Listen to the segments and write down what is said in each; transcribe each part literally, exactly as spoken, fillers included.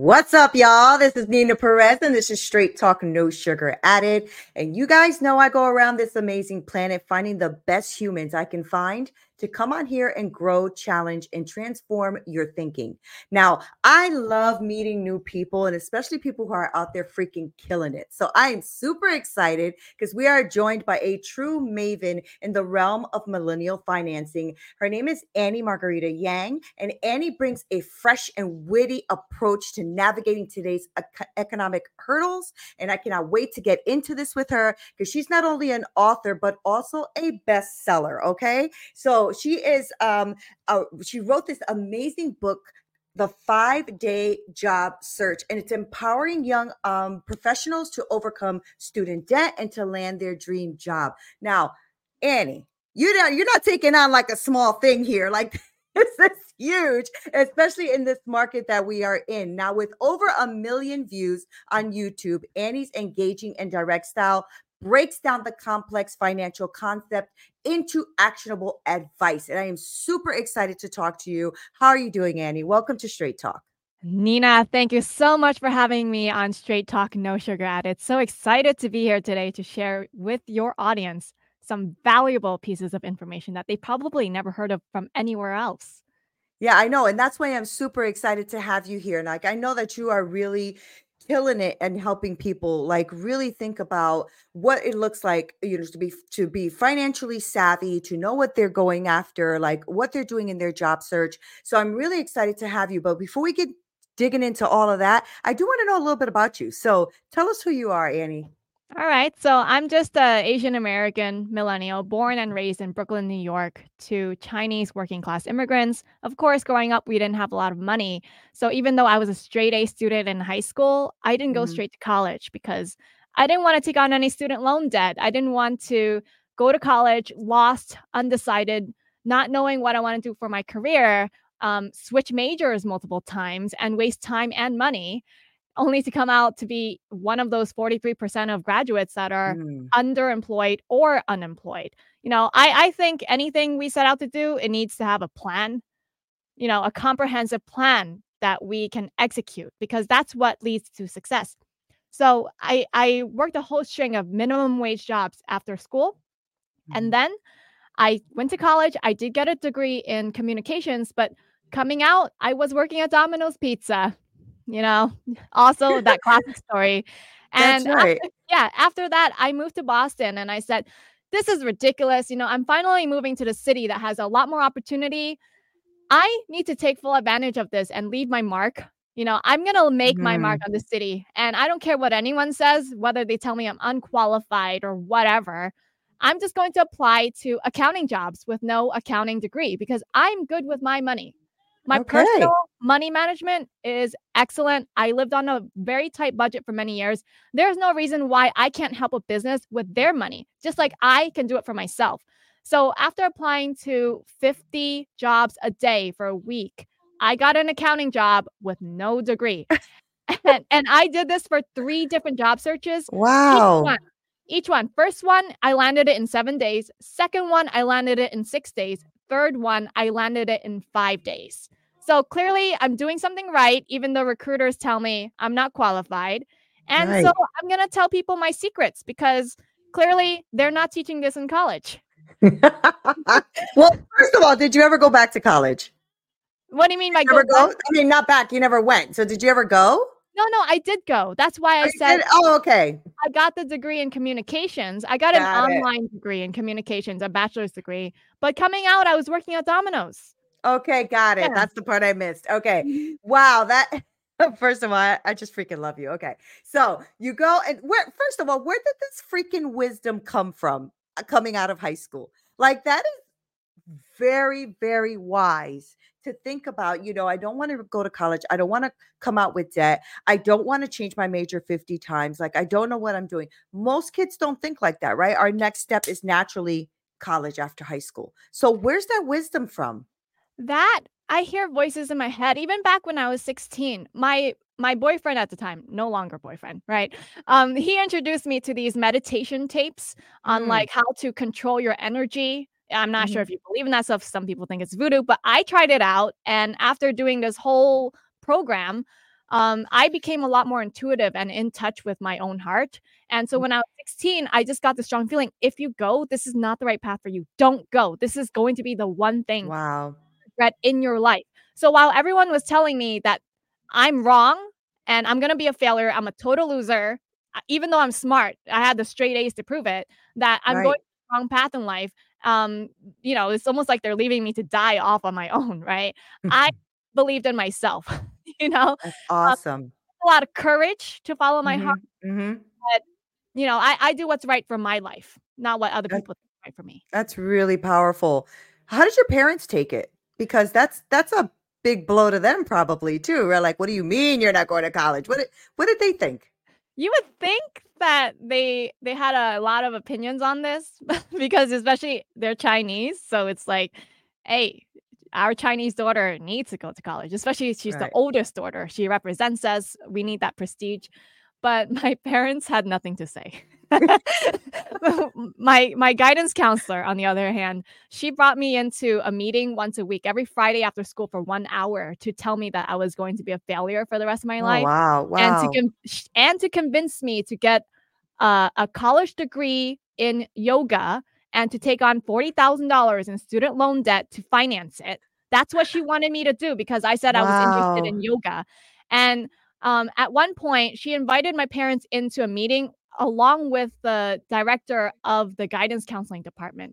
What's up, y'all? This is Nina Perez, and this is Straight Talk, No Sugar Added. And you guys know I go around this amazing planet finding the best humans I can find to come on here and grow, challenge, and transform your thinking. Now, I love meeting new people, and especially people who are out there freaking killing it. So I am super excited because we are joined by a true maven in the realm of millennial financing. Her name is Annie Margarita Yang, and Annie brings a fresh and witty approach to navigating today's ec- economic hurdles. And I cannot wait to get into this with her because she's not only an author, but also a bestseller. Okay. So she is, um, uh, she wrote this amazing book, The Five Day Job Search, and it's empowering young um, professionals to overcome student debt and to land their dream job. Now, Annie, you know, you're not taking on like a small thing here. Like this is huge, especially in this market that we are in. Now, with over a million views on YouTube, Annie's engaging and direct style breaks down the complex financial concept into actionable advice. And I am super excited to talk to you. How are you doing, Annie? Welcome to Straight Talk. Nina, thank you so much for having me on Straight Talk, No Sugar Added. So excited to be here today to share with your audience some valuable pieces of information that they probably never heard of from anywhere else. Yeah, I know. And that's why I'm super excited to have you here. And like, I know that you are really killing it and helping people like really think about what it looks like, you know, to be to be financially savvy, to know what they're going after, like what they're doing in their job search. So I'm really excited to have you. But before we get digging into all of that, I do want to know a little bit about you. So tell us who you are, Annie. All right, so I'm just a Asian American millennial born and raised in Brooklyn, New York, to Chinese working class immigrants. Of course, growing up, we didn't have a lot of money. So even though I was a straight A student in high school, I didn't go Mhm. straight to college because I didn't want to take on any student loan debt. I didn't want to go to college, lost, undecided, not knowing what I want to do for my career, um, switch majors multiple times, and waste time and money only to come out to be one of those forty-three percent of graduates that are Mm. underemployed or unemployed. You know, I, I think anything we set out to do, it needs to have a plan, you know, a comprehensive plan that we can execute because that's what leads to success. So I, I worked a whole string of minimum wage jobs after school. And Mhm. then I went to college. I did get a degree in communications, but coming out, I was working at Domino's Pizza. You know, also that classic story. That's And right. after, yeah, after that, I moved to Boston and I said, this is ridiculous. You know, I'm finally moving to the city that has a lot more opportunity. I need to take full advantage of this and leave my mark. You know, I'm going to make my mark Mhm. on the city. And I don't care what anyone says, whether they tell me I'm unqualified or whatever. I'm just going to apply to accounting jobs with no accounting degree because I'm good with my money. My personal Okay. money management is excellent. I lived on a very tight budget for many years. There's no reason why I can't help a business with their money, just like I can do it for myself. So after applying to fifty jobs a day for a week, I got an accounting job with no degree. And, and I did this for three different job searches. Each one, Wow. each one. First one, I landed it in seven days. Second one, I landed it in six days. Third one, I landed it in five days. So clearly, I'm doing something right, even though recruiters tell me I'm not qualified. And so Right. I'm going to tell people my secrets because clearly they're not teaching this in college. Well, first of all, did you ever go back to college? What do you mean Did by you go ever back? go? I mean, not back. You never went. So did you ever go? No, no, I did go. That's why Oh, I you said did? Oh, okay. I got the degree in communications. I got an Got it. online degree in communications, a bachelor's degree. But coming out, I was working at Domino's. Okay, got it. Yeah. That's the part I missed. Okay. Mhm. Wow, that first of all, I, I just freaking love you. Okay. So you go and where first of all, where did this freaking wisdom come from uh, coming out of high school? Like that is very, very wise to think about, you know, I don't want to go to college. I don't want to come out with debt. I don't want to change my major fifty times. Like, I don't know what I'm doing. Most kids don't think like that, right? Our next step is naturally college after high school. So, where's that wisdom from? That I hear voices in my head even back when I was sixteen. My my boyfriend at the time, no longer boyfriend, right? Um, he introduced me to these meditation tapes on Mm, like how to control your energy. I'm not sure mhm. if you believe in that stuff. Some people think it's voodoo, but I tried it out. And after doing this whole program, um, I became a lot more intuitive and in touch with my own heart. And so when I was sixteen, I just got the strong feeling, if you go, this is not the right path for you. Don't go. This is going to be the one thing Wow. regret in your life. So while everyone was telling me that I'm wrong and I'm going to be a failure, I'm a total loser, uh, even though I'm smart, I had the straight A's to prove it, that I'm going Right. the wrong path in life. Um, you know, it's almost like they're leaving me to die off on my own, right? I believed in myself, you know, That's um, awesome. a lot of courage to follow my heart, Mhm. Mhm. but you know, I, I do what's right for my life, not what other That people think is right for me. that's really powerful. How did your parents take it? Because that's that's a big blow to them probably too. Right? Like, what do you mean you're not going to college? What did what did they think? You would think that they they had a lot of opinions on this because especially they're Chinese, so it's like, "Hey, our Chinese daughter needs to go to college," especially she's the Right. oldest daughter. She represents us. We need that prestige. But my parents had nothing to say. My my guidance counselor, on the other hand, she brought me into a meeting once a week, every Friday after school for one hour to tell me that I was going to be a failure for the rest of my Oh, life wow. and to Wow. con sh and to convince me to get, uh, a college degree in yoga and to take on forty thousand dollars in student loan debt to finance it. That's what she wanted me to do because I said I was interested Wow. in yoga, and, um, at one point, she invited my parents into a meeting along with the director of the guidance counseling department.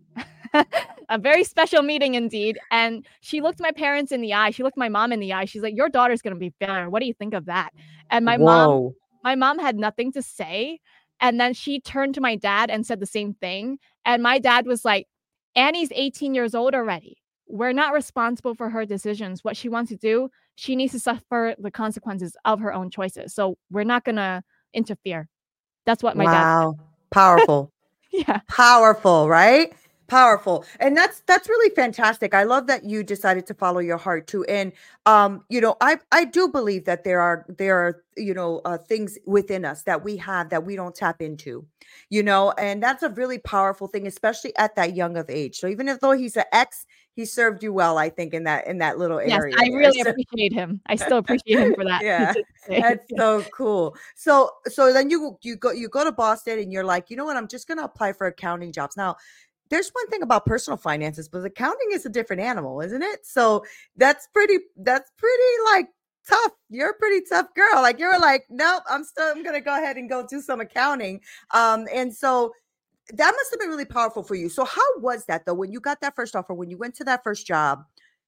A very special meeting indeed, and she looked my parents in the eye, she looked my mom in the eye, she's like, "Your daughter's gonna be a failure, what do you think of that?" And my mom Whoa. my mom had nothing to say, and then she turned to my dad and said the same thing, and my dad was like, "Annie's eighteen years old already. We're not responsible for her decisions. What she wants to do, she needs to suffer the consequences of her own choices, so we're not gonna interfere." That's what my dad Wow. Powerful. said. Yeah. Powerful, right? Powerful. And that's that's really fantastic. I love that you decided to follow your heart too. And um, you know, I I do believe that there are there are, you know, uh, things within us that we have that we don't tap into. You know, and that's a really powerful thing, especially at that young of age. So even if though he's an ex, he served you well, I think, in that in that little Yes, area I there. really So appreciate him. I still appreciate him for that to yeah, this day. that's so cool. So so then you you go you go to Boston and you're like, you know what, I'm just gonna apply for accounting jobs. Now, there's one thing about personal finances, but accounting is a different animal, isn't it? So that's pretty that's pretty like tough. You're a pretty tough girl. Like you're like, nope, I'm still I'm gonna go ahead and go do some accounting. Um, and so that must have been really powerful for you. So how was that though when you got that first offer, when you went to that first job?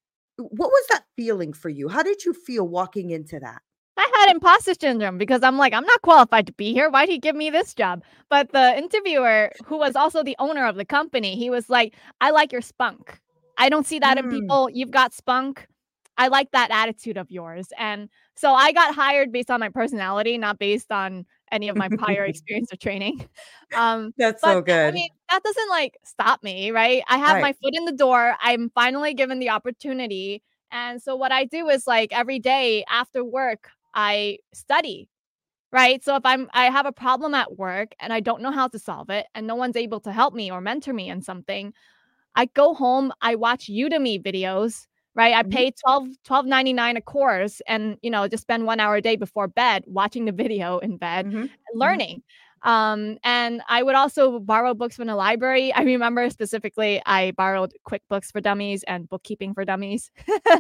What was that feeling for you? How did you feel walking into that? I had imposter syndrome because I'm like, "I'm not qualified to be here. Why'd he give me this job?" But the interviewer, who was also the owner of the company, he was like, "I like your spunk. I don't see that in Mm. people. You've got spunk. I like that attitude of yours." And so I got hired based on my personality, not based on any of my prior experience or training. Um, That's but so I I good. mean, that doesn't, like, stop me, right? I have Right. my foot in the door. I'm finally given the opportunity. And so what I do is, like, every day after work, I study, right? So if I'm I have a problem at work and I don't know how to solve it and no one's able to help me or mentor me in something, I go home, I watch Udemy videos, right? I Mhm, pay twelve twelve ninety nine a course and, you know, just spend one hour a day before bed watching the video in bed, mhm, mhm. learning. Um, and I would also borrow books from the library. I remember specifically I borrowed QuickBooks for Dummies and Bookkeeping for Dummies.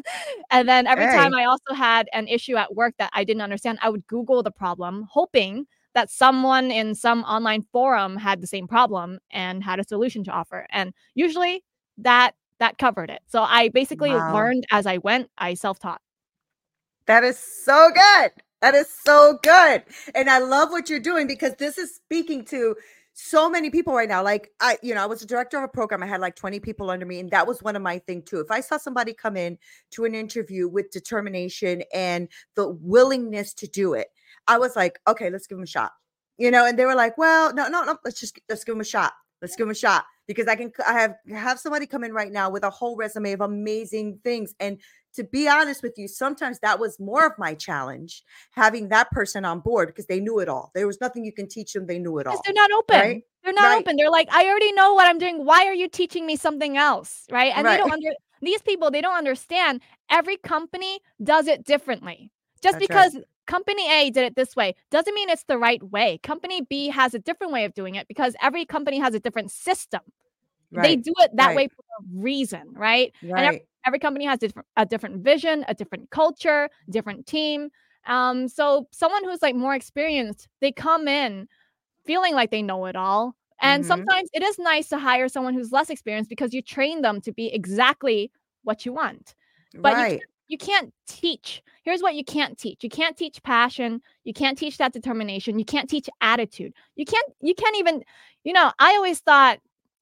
And then every time Hey, I also had an issue at work that I didn't understand, I would Google the problem, hoping that someone in some online forum had the same problem and had a solution to offer. And usually that that covered it. So I basically wow. learned as I went. I self-taught. That is so good. That is so good. And I love what you're doing because this is speaking to so many people right now. Like I, you know, I was a director of a program. I had like twenty people under me. And that was one of my thing too. If I saw somebody come in to an interview with determination and the willingness to do it, I was like, okay, let's give them a shot. You know, and they were like, well, no, no, no, let's just let's give them a shot. Let's give them a shot because I can I have have somebody come in right now with a whole resume of amazing things. And to be honest with you, sometimes that was more of my challenge having that person on board because they knew it all. There was nothing you can teach them. They knew it 'Cause all. they're not Right? open. They're not Right. open. They're like, "I already know what I'm doing. Why are you teaching me something else?" Right? And they don't Right. under these people, they don't understand every company does it differently. Just That's right. because company A did it this way. Doesn't mean it's the right way. Company B has a different way of doing it because every company has a different system. They Right. do it that Right. way for a reason, right? And every, Right. every company has different, a different vision, a different culture, different team. Um, so someone who's like more experienced, they come in feeling like they know it all. And Mhm. sometimes it is nice to hire someone who's less experienced because you train them to be exactly what you want. But you can't Right. you can't teach. Here's what you can't teach. You can't teach passion. You can't teach that determination. You can't teach attitude. You can't you can't even, you know, I always thought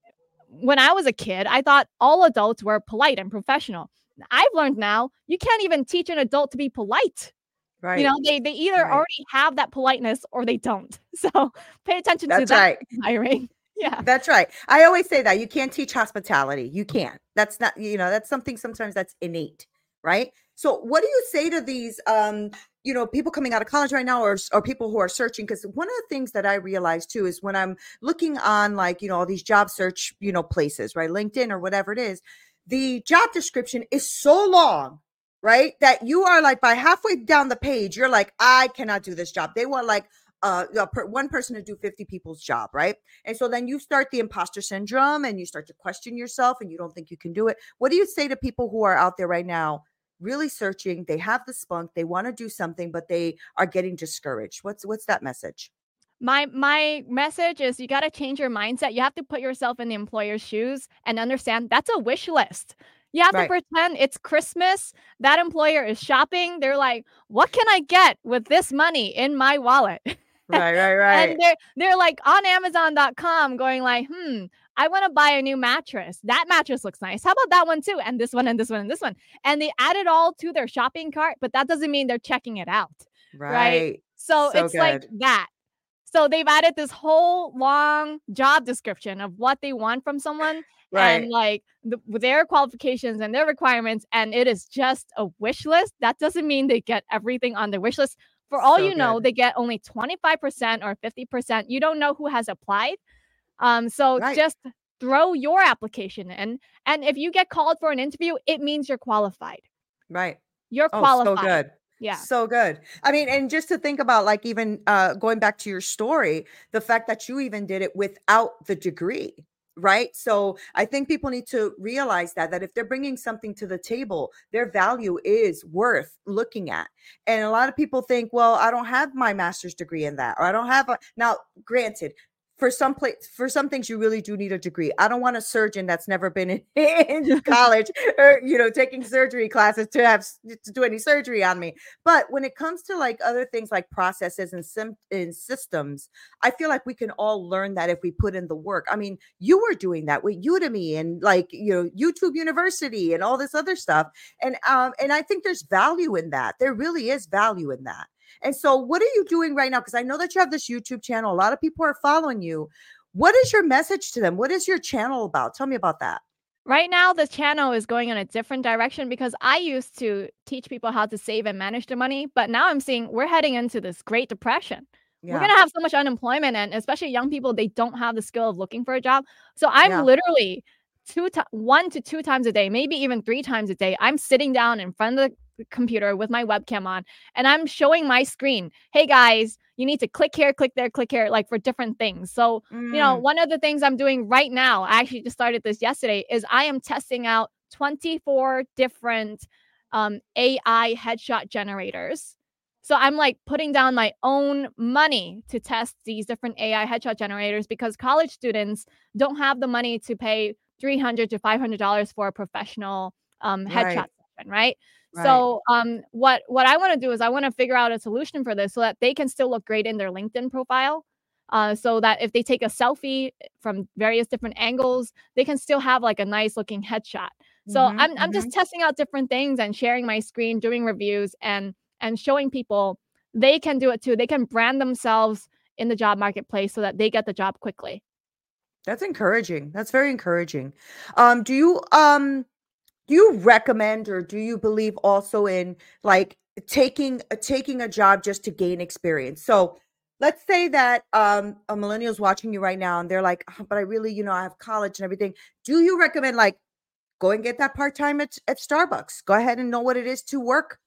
when I was a kid, I thought all adults were polite and professional. I've learned now you can't even teach an adult to be polite. You know, Right. they they either Right. already have that politeness or they don't. So pay attention to That's that right. when hiring. Yeah. That's right. I always say that you can't teach hospitality. You can't. That's not, you know, that's something sometimes that's innate, right? So what do you say to these um, you know, people coming out of college right now or or people who are searching? Because one of the things that I realize too is when I'm looking on like, you know, all these job search, you know, places, right? LinkedIn or whatever it is, the job description is so long, right? That you are like by halfway down the page, you're like, I cannot do this job. They want like uh, a per, one person to do fifty people's job, right? And so then you start the imposter syndrome and you start to question yourself and you don't think you can do it. What do you say to people who are out there right now really searching? They have the spunk, they want to do something, but they are getting discouraged. What's what's that message? My my message is you gotta change your mindset. You have to put yourself in the employer's shoes and understand that's a wish list. You have to Right. pretend it's Christmas. That employer is shopping. They're like, "What can I get with this money in my wallet?" Right, right, And right. they're they're like on Amazon dot com going like, "Hmm, I wanna buy a new mattress. That mattress looks nice. How about that one too? And this one and this one and this one." And they add it all to their shopping cart, but that doesn't mean they're checking it out, right? Right. So So it's like good. that. So they've added this whole long job description of what they want from someone and Right. like the, their qualifications and their requirements, and it is just a wish list. That doesn't mean they get everything on their wish list. For all So you know, good. they get only twenty-five percent or fifty percent. You don't know who has applied. Um, so Right. just throw your application in. And if you get called for an interview, it means you're qualified. Right. You're Oh, so qualified. good. Yeah. So good. I mean, and just to think about like even uh going back to your story, the fact that you even did it without the degree, right? So I think people need to realize that that if they're bringing something to the table, their value is worth looking at. And a lot of people think, well, I don't have my master's degree in that, or I don't have a now, granted, for some place for some things you really do need a degree. I don't want a surgeon that's never been in, in college or you know taking surgery classes to have s- to do any surgery on me. But when it comes to like other things like processes and sim and systems, I feel like we can all learn that if we put in the work. I mean, you were doing that with Udemy and like you know YouTube University and all this other stuff. And um and I think there's value in that. There really is value in that. And so, what are you doing right now? Because I know that you have this YouTube channel. A lot of people are following you. What is your message to them? What is your channel about? Tell me about that. Right now, the channel is going in a different direction because I used to teach people how to save and manage their money, but now I'm seeing we're heading into this Great Depression. We're Yeah. gonna have so much unemployment, and especially young people, they don't have the skill of looking for a job. So I'm Yeah. literally two ti one to two times a day, maybe even three times a day, I'm sitting down in front of the computer with my webcam on, and I'm showing my screen. "Hey, guys, you need to click here, click there, click here," like, for different things. So, you know, Mm, one of the things I'm doing right now, I actually just started this yesterday, is I am testing out twenty-four different, um, A I headshot generators. So I'm, like, putting down my own money to test these different A I headshot generators because college students don't have the money to pay three hundred to five hundred dollars for a professional, um, headshot right. session, right? Right. So, um, what what I wanna do is I wanna figure out a solution for this so that they can still look great in their LinkedIn profile, uh, so that if they take a selfie from various different angles, they can still have, like, a nice looking headshot. So Hmm. I'm I'm just Hmm. testing out different things and sharing my screen, doing reviews, and and showing people they can do it too. They can brand themselves in the job marketplace so that they get the job quickly. That's encouraging. That's very encouraging. Um, do you um do you recommend or do you believe also in like taking uh, taking a job just to gain experience? So let's say that um a millennial's watching you right now and they're like, "Oh, but I really, you know, I have college and everything." Do you recommend like go and get that part-time at, at Starbucks? Go ahead and know what it is to work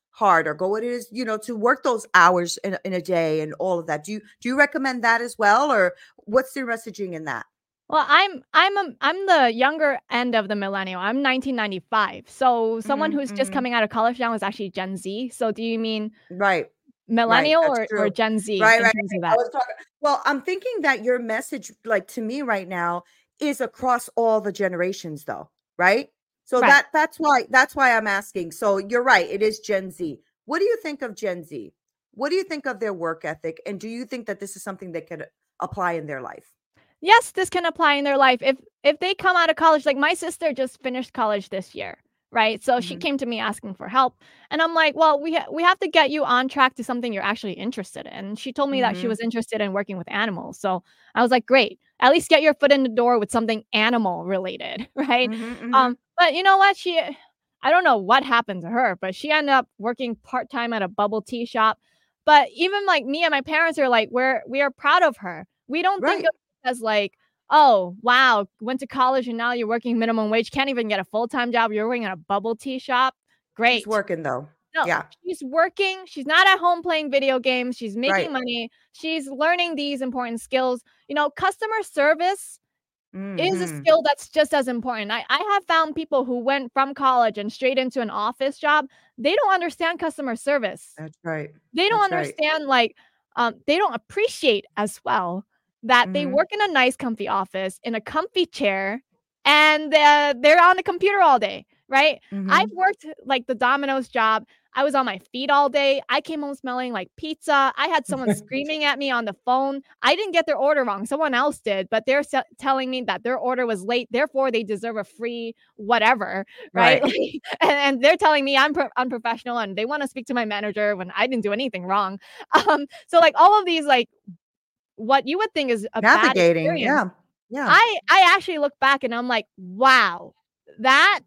hard or go what it is, you know, to work those hours in, a- in a day and all of that. Do you do you recommend that as well, or what's your messaging in that? Well, I'm I'm a, I'm the younger end of the millennial. I'm nineteen ninety-five. So someone Hmm. who's just Hmm. coming out of college now is actually Gen Z. So do you mean Right. Right, millennial that's or or true. Gen Z Right, in right, terms right. of I that? was talking well, I'm thinking that your message, like, to me right now is across all the generations though, right? So Right. that that's why that's why I'm asking. So you're right, it is Gen Z. What do you think of Gen Z? What do you think of their work ethic, and do you think that this is something that could apply in their life? Yes, this can apply in their life. If if they come out of college, like my sister just finished college this year, right? So she Mhm. came to me asking for help, and I'm like, "Well, we ha- we have to get you on track to something you're actually interested in." And she told me that she Mhm. was interested in working with animals. So I was like, "Great. At least get your foot in the door with something animal related," right? Mhm, Um, mhm. but you know what? She I don't know what happened to her, but she ended up working part-time at a bubble tea shop. But even like me and my parents are like, we're we are proud of her. We don't think Right. as like, "Oh, wow, went to college and now you're working minimum wage, can't even get a full-time job, you're working at a bubble tea shop. She's Great." working though. No, Yeah. she's working, she's not at home playing video games, she's making Right. money, she's learning these important skills. You know, customer service is a Mhm. skill that's just as important. I I have found people who went from college and straight into an office job, they don't understand customer service. That's right. They don't That's right. understand, like, um, they don't appreciate as well that they Mhm. work in a nice comfy office, in a comfy chair, and, uh, they're on the computer all day, right? I've Mhm. worked, like, the Domino's job. I was on my feet all day. I came home smelling like pizza. I had someone screaming at me on the phone. I didn't get their order wrong, someone else did, but they're se telling me that their order was late, therefore they deserve a free whatever, right? Right. Like, and and they're telling me I'm pro unprofessional, and they wanna speak to my manager when I didn't do anything wrong. Um, so, like, all of these, like, what you would think is a bad Navigating, experience, yeah. Yeah. I I actually look back and I'm like, "Wow, that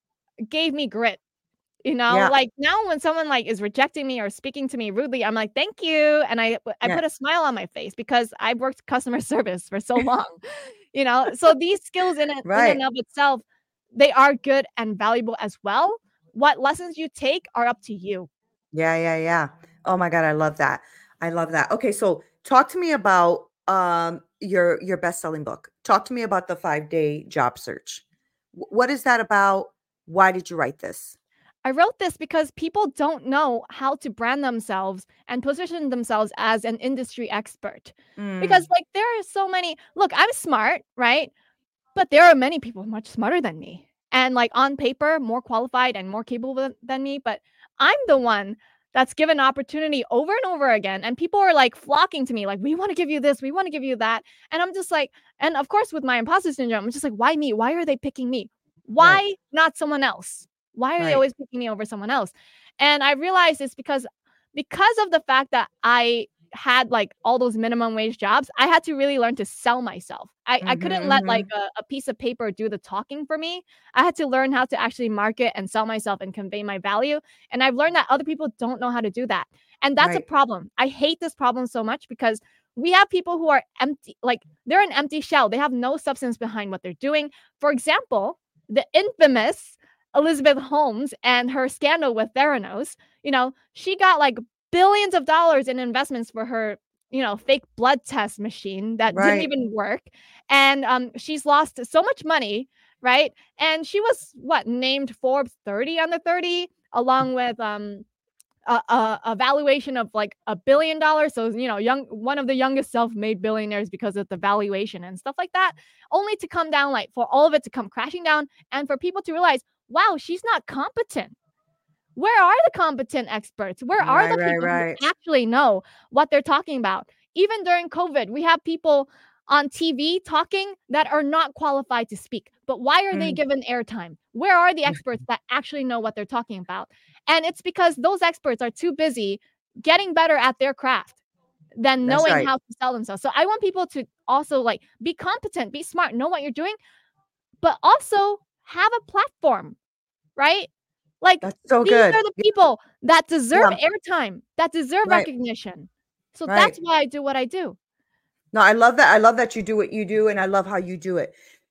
gave me grit." You know, Yeah. like, now when someone, like, is rejecting me or speaking to me rudely, I'm like, "Thank you," and I I Yeah. put a smile on my face because I've worked customer service for so long, you know? So these skills in it in Right. and of itself, they are good and valuable as well. What lessons you take are up to you. Yeah, yeah, yeah. Oh my god, I love that. I love that. Okay, so talk to me about, um, your your best-selling book. Talk to me about the five-day job search. Wh what is that about? Why did you write this? I wrote this because people don't know how to brand themselves and position themselves as an industry expert. Because, Mm, like, there are so many look, I'm smart, right? But there are many people much smarter than me and, like, on paper, more qualified and more capable than than me, but I'm the one that's given opportunity over and over again, and people are, like, flocking to me, like, "We wanna give you this, we wanna give you that," and I'm just like and of course, with my imposter syndrome, I'm just like, "Why me? Why are they picking me? right, Why not someone else? Why are they right. always picking me over someone else?" And I realized it's because because of the fact that I had, like, all those minimum wage jobs, I had to really learn to sell myself. I I Mhm, couldn't let, like, mhm. a a piece of paper do the talking for me. I had to learn how to actually market and sell myself and convey my value, and I've learned that other people don't know how to do that, and that's a Right. problem. I hate this problem so much because we have people who are empty like, they're an empty shell. They have no substance behind what they're doing. For example, the infamous Elizabeth Holmes and her scandal with Theranos, you know, she got, like, billions of dollars in investments for her, you know, fake blood test machine that didn't Right. even work, and, um, she's lost so much money, right? And she was, what, named Forbes thirty under thirty along with, um, a a a valuation of, like, a billion dollars, so, you know, young one of the youngest self-made billionaires because of the valuation and stuff like that, only to come down, like for all of it to come crashing down and for people to realize, "Wow, she's not competent." Where are the competent experts? Where are Right, the right, people who right. actually know what they're talking about? Even during COVID, we have people on T V talking that are not qualified to speak. But why are they Mhm. given airtime? Where are the experts that actually know what they're talking about? And it's because those experts are too busy getting better at their craft than That's knowing right. how to sell themselves. So I want people to also like be competent, be smart, know what you're doing, but also have a platform, right? Like, That's so these good. are the Yeah, people that deserve yeah. airtime, that deserve Right, recognition. So that's right. why I do what I do. No, I love that. I love that you do what you do, and I love how you do it.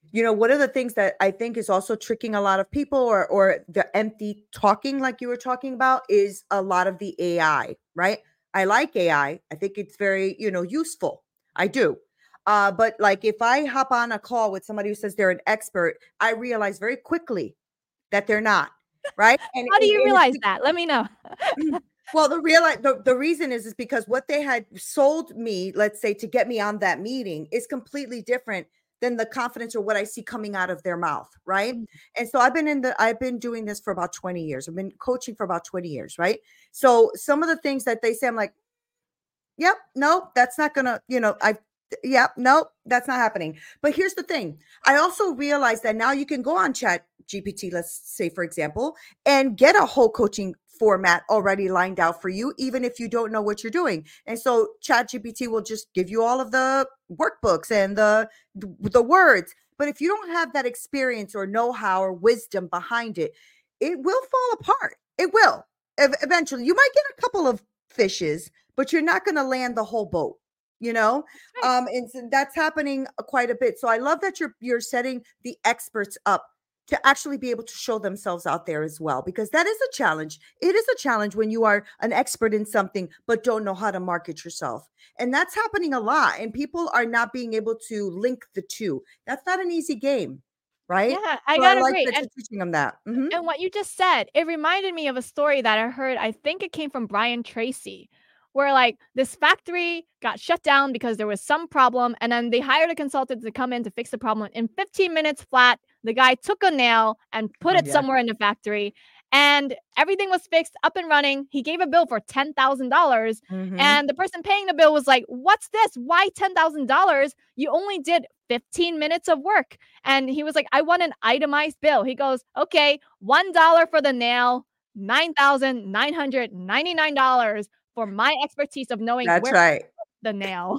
You know, one of the things that I think is also tricking a lot of people, or or the empty talking like you were talking about, is a lot of the A I, right? I like A I. I I think it's very, you know, useful. I do. Uh, but like if I hop on a call with somebody who says they're an expert, I realize very quickly that they're not, right? And, How do and, you and it's realize that? Let me know. Mm. Well, the real the, the reason is is because what they had sold me, let's say, to get me on that meeting is completely different than the confidence or what I see coming out of their mouth, right? Mm, And so I've been in the I've been doing this for about twenty years. I've been coaching for about twenty years, right? So some of the things that they say, I'm like, yep, no, that's not gonna, you know, I yep, no, that's not happening. But here's the thing. I also realized that now you can go on Chat G P T, let's say, for example, and get a whole coaching format already lined out for you, even if you don't know what you're doing. And so Chat G P T will just give you all of the workbooks and the the words. But if you don't have that experience or know-how or wisdom behind it, it will fall apart. It will. Ev- Eventually, you might get a couple of fishes, but you're not going to land the whole boat, you know. right. Um and so that's happening uh, quite a bit. So I love that you're you're setting the experts up to actually be able to show themselves out there as well, because that is a challenge. It is a challenge when you are an expert in something but don't know how to market yourself, and that's happening a lot, and people are not being able to link the two. That's not an easy game, right? Yeah, I So I gotta like agree. that And you're teaching them that. Mhm. and what you just said, it reminded me of a story that I heard. I think it came from Brian Tracy, where like this factory got shut down because there was some problem, and then they hired a consultant to come in to fix the problem. In fifteen minutes flat, the guy took a nail and put Oh it yeah. somewhere in the factory, and everything was fixed, up and running. He gave a bill for ten thousand dollars, Mhm. and the person paying the bill was like, "What's this? Why ten thousand dollars? You only did fifteen minutes of work." And he was like, "I want an itemized bill." He goes, "Okay, one dollar for the nail, nine thousand nine hundred ninety-nine dollars for my expertise of knowing That's where right. the nail."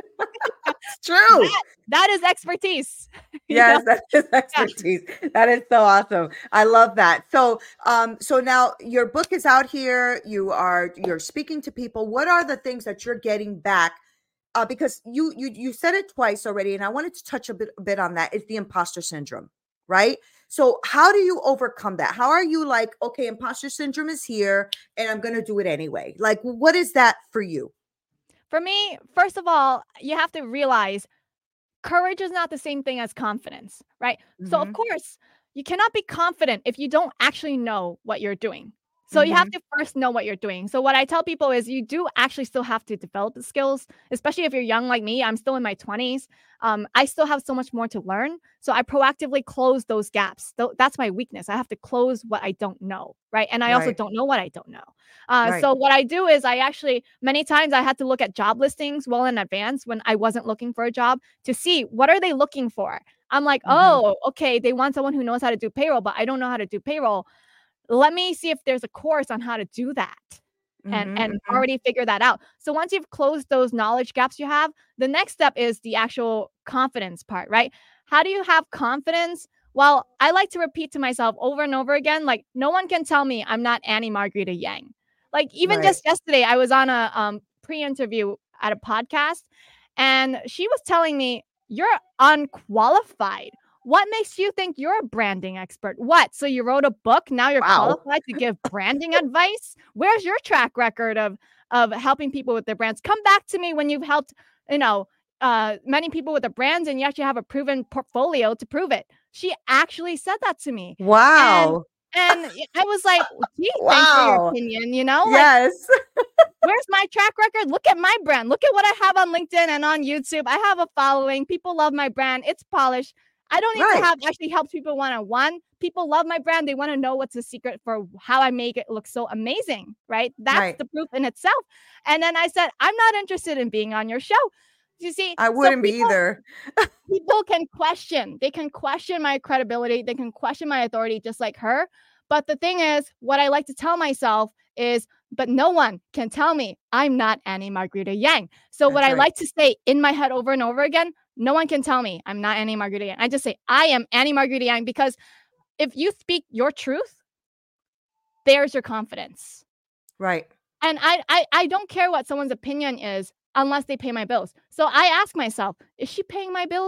It's true. That that is expertise, you know? Yes, that's his Yeah. expertise. That is so awesome. I love that. So, um, so now your book is out here. You are you're speaking to people. What are the things that you're getting back? Uh, because you you you said it twice already, and I wanted to touch a bit a bit on that. It's the imposter syndrome, right? So, how do you overcome that? How are you like, okay, imposter syndrome is here, and I'm gonna do it anyway? Like, what is that for you? For me, first of all, you have to realize courage is not the same thing as confidence, right? So, of Hmm. course, you cannot be confident if you don't actually know what you're doing. So, you have Hmm. to first know what you're doing. So, what I tell people is you do actually still have to develop the skills, especially if you're young like me. I'm still in my twenties. Um, I still have so much more to learn. So, I proactively close those gaps. Tho- That's my weakness. I have to close what I don't know, right? And I also Right, don't know what I don't know. Uh, right. so, what I do is I actually, many times, I had to look at job listings well in advance when I wasn't looking for a job to see what are they looking for. I'm like, Hmm. oh, okay, they want someone who knows how to do payroll, but I don't know how to do payroll. Let me see if there's a course on how to do that and Hmm. and Hmm. already figure that out. So once you've closed those knowledge gaps you have, the next step is the actual confidence part, right? How do you have confidence? Well, I like to repeat to myself over and over again, like, no one can tell me I'm not Annie Margarita Yang. Like, even Right. just yesterday, I was on a um, pre-interview at a podcast, and she was telling me, "You're unqualified. What makes you think you're a branding expert? What? So you wrote a book, now you're Wow. qualified to give branding advice? Where's your track record of of helping people with their brands? Come back to me when you've helped, you know, uh, many people with their brands and you actually have a proven portfolio to prove it." She actually said that to me. And Wow. and y- I was like, "Gee, thanks for your Wow. opinion, you know? Like, Yes. where's my track record? Look at my brand. Look at what I have on LinkedIn and on YouTube. I have a following. People love my brand. It's polished. I don't need to Right. have actually help people one on one. People love my brand. They want to know what's the secret for how I make it look so amazing, right? That's Right. the proof in itself." And then I said, "I'm not interested in being on your show." You see, I so wouldn't be people either. people can question. They can question my credibility. They can question my authority just like her. But the thing is, what I like to tell myself is, but no one can tell me I'm not Annie Margarita Yang. So what That's I right. like to say in my head over and over again, no one can tell me I'm not Annie Margarita Yang. I just say I am Annie Margarita Yang, because if you speak your truth, there's your confidence. Right. And I, I I don't care what someone's opinion is unless they pay my bills. So I ask myself, is she paying my bills?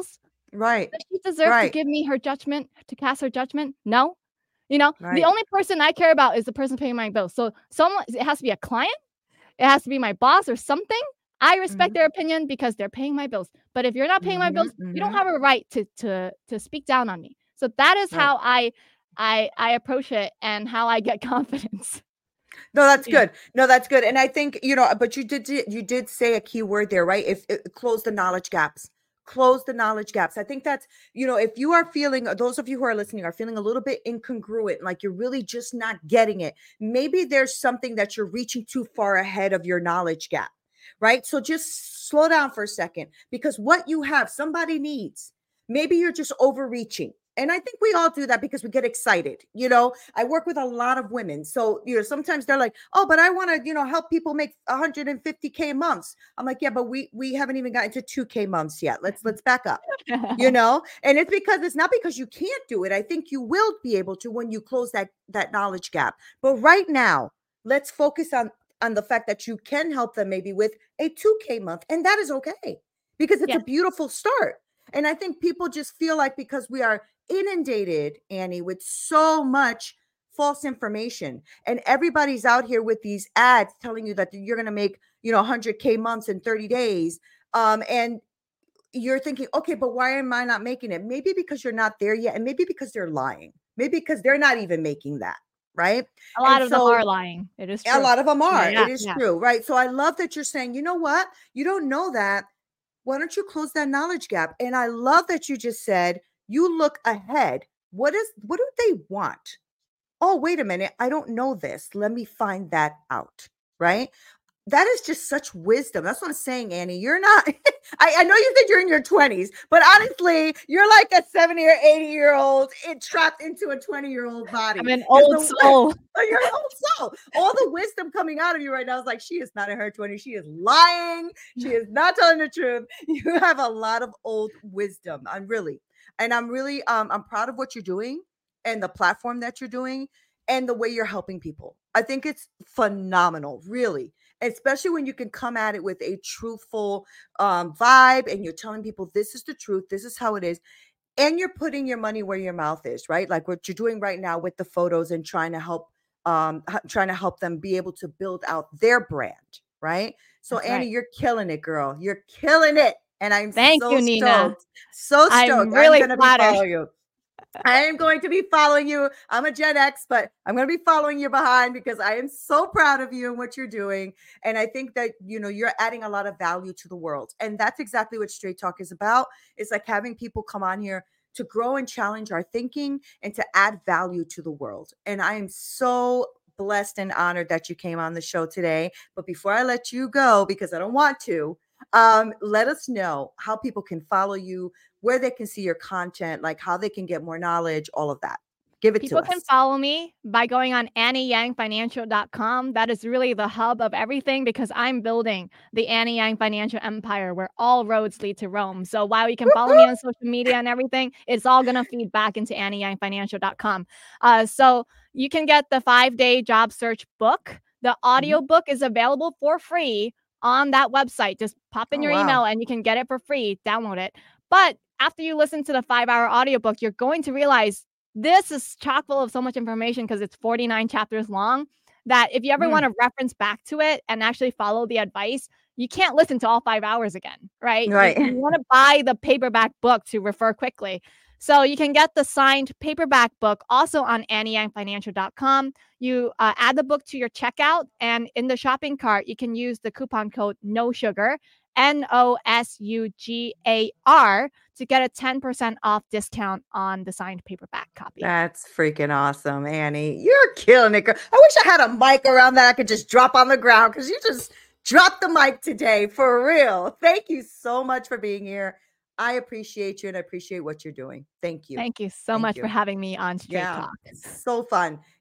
Right. Does she deserve to Right. give me her judgment, to cast her judgment? No. You know, the Right. only person I care about is the person paying my bills. So someone, it has to be a client, it has to be my boss or something. I respect Mhm. their opinion because they're paying my bills. But if you're not paying my bills, Mhm. you don't Mhm. have a right to to to speak down on me. So that is Right. how I I I approach it and how I get confidence. No, that's Yeah. good. No, that's good. And I think, you know, but you did you did say a key word there, right? If, if close the knowledge gaps. Close the knowledge gaps. I think that's, you know, if you are feeling, those of you who are listening are feeling a little bit incongruent, like you're really just not getting it. Maybe there's something that you're reaching too far ahead of your knowledge gap, right? So just slow down for a second because what you have, somebody needs. Maybe you're just overreaching. And I think we all do that because we get excited. You know, I work with a lot of women. So, you know, sometimes they're like, "Oh, but I want to, you know, help people make one hundred fifty K months." I'm like, "Yeah, but we we haven't even gotten to two K months yet. Let's let's back up." You know? And it's because it's not because you can't do it. I think you will be able to when you close that that knowledge gap. But right now, let's focus on on the fact that you can help them maybe with a two K month, and that is okay because it's a Yes. beautiful start. And I think people just feel like because we are inundated, Annie, with so much false information, and everybody's out here with these ads telling you that you're going to make, you know, one hundred K months in thirty days. Um, and you're thinking, okay, but why am I not making it? Maybe because you're not there yet, and maybe because they're lying, maybe because they're not even making that, right? A And lot of them so are lying. It is a true. lot of them Yeah, are. It yeah, is yeah. true, right? So I love that you're saying, you know what? You don't know that. Why don't you close that knowledge gap? And I love that you just said you look ahead. What is what do they want? Oh, wait a minute. I don't know this. Let me find that out. Right? That is just such wisdom. That's what I'm saying, Annie. You're not, I, I know you said you're in your twenties, but honestly, you're like a seventy or eighty year old it trapped into a twenty year old I'm body. an Because old the soul. you're an old soul. All the wisdom coming out of you right now is like, she is not in her twenties. She is lying. She is not telling the truth. You have a lot of old wisdom. I'm really, and I'm really, um, I'm proud of what you're doing and the platform that you're doing and the way you're helping people. I think it's phenomenal, really, especially when you can come at it with a truthful um, vibe and you're telling people this is the truth, this is how it is, and you're putting your money where your mouth is, right? Like what you're doing right now with the photos and trying to help um h- trying to help them be able to build out their brand, right? So That's right. Annie, you're killing it, girl. You're killing it. And I'm Thank so you, Nina. stoked. So I'm stoked. I'm really gonna be flattered. following you. I am going to be following you. I'm a Gen X, but I'm going to be following you behind because I am so proud of you and what you're doing. And I think that, you know, you're adding a lot of value to the world. And that's exactly what Straight Talk is about. It's like having people come on here to grow and challenge our thinking and to add value to the world. And I am so blessed and honored that you came on the show today. But before I let you go, because I don't want to, um, let us know how people can follow you, where they can see your content, like how they can get more knowledge, all of that. Give it to People can us. follow me by going on annie yang financial dot com. That is really the hub of everything because I'm building the Annie Yang financial empire where all roads lead to Rome. So while you can follow me on social media and everything, it's all going to feed back into annie yang financial dot com. Uh, so you can get the five day job search book. The Mhm. audio book is available for free on that website. Just pop in Oh, your wow. email and you can get it for free. Download it. But after you listen to the five hour audiobook, you're going to realize this is chock full of so much information because it's forty-nine chapters long that if you ever Mm, want to reference back to it and actually follow the advice, you can't listen to all five hours again, right? You, right. you want to buy the paperback book to refer quickly. So you can get the signed paperback book also on annie yang financial dot com. You uh, add the book to your checkout, and in the shopping cart, you can use the coupon code No Sugar, N O S U G A R, to get a ten percent off discount on the signed paperback copy. That's freaking awesome, Annie. You're killing it, girl. I wish I had a mic around that I could just drop on the ground because you just dropped the mic today for real. Thank you so much for being here. I appreciate you and I appreciate what you're doing. Thank you. Thank you so Thank much for you. having me on Straight Yeah, Talk. so fun.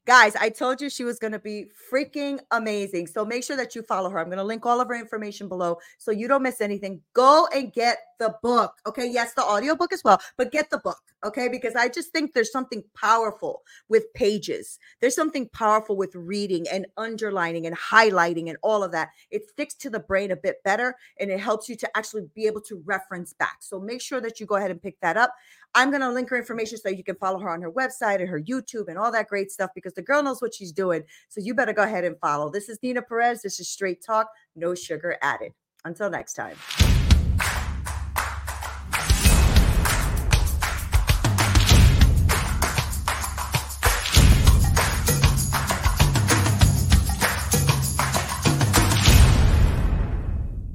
Guys, I told you she was going to be freaking amazing. So make sure that you follow her. I'm going to link all of her information below so you don't miss anything. Go and get the book. Okay. Yes, the audiobook as well, but get the book. Okay. Because I just think there's something powerful with pages. There's something powerful with reading and underlining and highlighting and all of that. It sticks to the brain a bit better and it helps you to actually be able to reference back. So make sure that you go ahead and pick that up. I'm going to link her information so you can follow her on her website and her YouTube and all that great stuff because the girl knows what she's doing. So you better go ahead and follow. This is Nina Perez. This is Straight Talk, no sugar added. Until next time.